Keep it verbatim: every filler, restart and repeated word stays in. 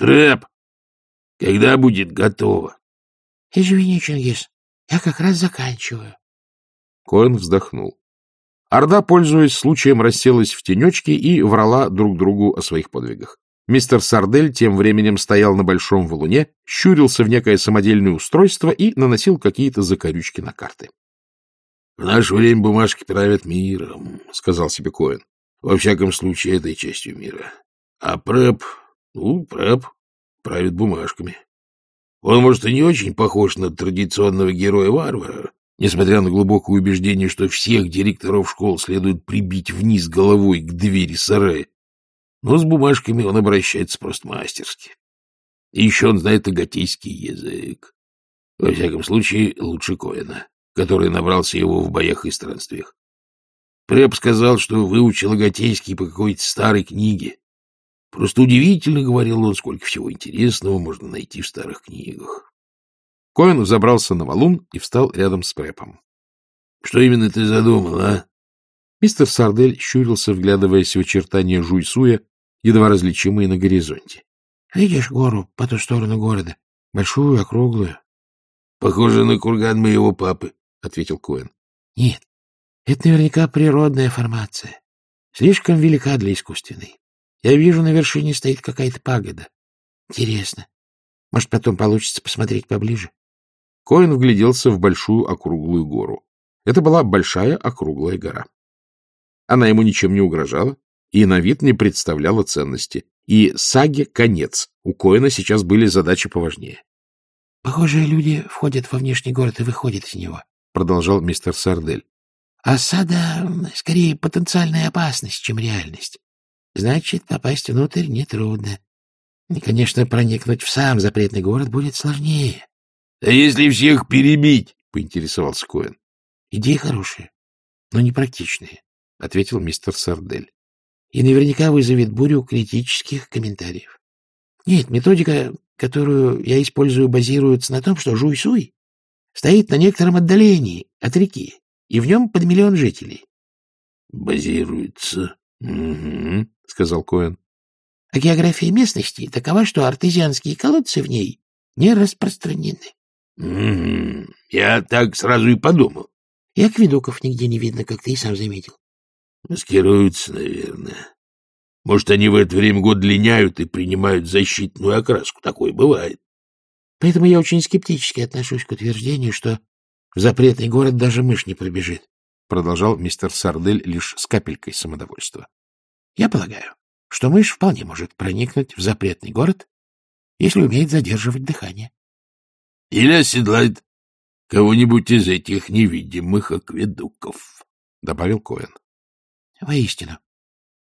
Трэп, когда будет готово? — Извини, Чингис, я как раз заканчиваю. Коэн вздохнул. Орда, пользуясь случаем, расселась в тенечке и врала друг другу о своих подвигах. Мистер Сардель тем временем стоял на большом валуне, щурился в некое самодельное устройство и наносил какие-то закорючки на карты. — В наше время бумажки правят миром, — сказал себе Коэн. — Во всяком случае, этой частью мира. А Прэп, ну, Прэп правит бумажками. Он, может, и не очень похож на традиционного героя-варвара, несмотря на глубокое убеждение, что всех директоров школ следует прибить вниз головой к двери сарая. Но с бумажками он обращается просто мастерски. И еще он знает агатейский язык. Во всяком случае, лучше Коэна, который набрался его в боях и странствиях. Прэп сказал, что выучил агатейский по какой-то старой книге. Просто удивительно, — говорил он, — сколько всего интересного можно найти в старых книгах. Коэн взобрался на валун и встал рядом с Прэпом. — Что именно ты задумал, а? Мистер Сардель щурился, вглядываясь в очертания Жуйсуя, едва различимые на горизонте. — Видишь гору по ту сторону города? Большую, округлую. — Похоже на курган моего папы, — ответил Коэн. — Нет, это наверняка природная формация. Слишком велика для искусственной. Я вижу, на вершине стоит какая-то пагода. Интересно. Может, потом получится посмотреть поближе? Коэн вгляделся в большую округлую гору. Это была большая округлая гора. Она ему ничем не угрожала и на вид не представляла ценности. И саге конец. У Коэна сейчас были задачи поважнее. — Похожие люди входят во внешний город и выходят из него, — продолжал мистер Сардель. — Осада скорее потенциальная опасность, чем реальность. Значит, попасть внутрь нетрудно. И, конечно, проникнуть в сам запретный город будет сложнее. — А если всех перебить? — поинтересовался Коэн. — Идеи хорошие, но непрактичные, — ответил мистер Сардель. — И наверняка вызовет бурю критических комментариев. Нет, методика, которую я использую, базируется на том, что Жуйсуй стоит на некотором отдалении от реки, и в нем под миллион жителей. — Базируется... Угу, — сказал Коэн. — А география местности такова, что артезианские колодцы в ней не распространены. — Угу, я так сразу и подумал. — И акведуков нигде не видно, как ты и сам заметил. — Маскируются, наверное. Может, они в это время года линяют и принимают защитную окраску. Такое бывает. Поэтому я очень скептически отношусь к утверждению, что в запретный город даже мышь не пробежит. — продолжал мистер Сардель лишь с капелькой самодовольства. — Я полагаю, что мышь вполне может проникнуть в запретный город, если умеет задерживать дыхание. — Или оседлает кого-нибудь из этих невидимых акведуков, — добавил Коэн. — Воистину,